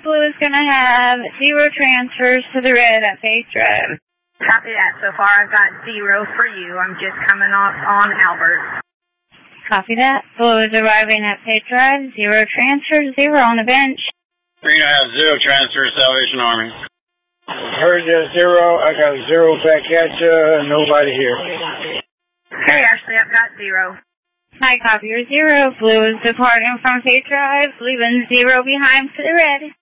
Blue is going to have 0 transfers to the red at Faith Drive. Copy that. So far I've got 0 for you. I'm just coming off on Albert. Copy that. Blue is arriving at Faith Drive. 0 transfers, 0 on the bench. Green, I have 0 transfers, Salvation Army. Heard you 0. I got 0 back at you. Nobody here. Hey, Ashley, I've got 0. Hi, copy your 0. Blue is departing from Faith Drive, leaving 0 behind for the red.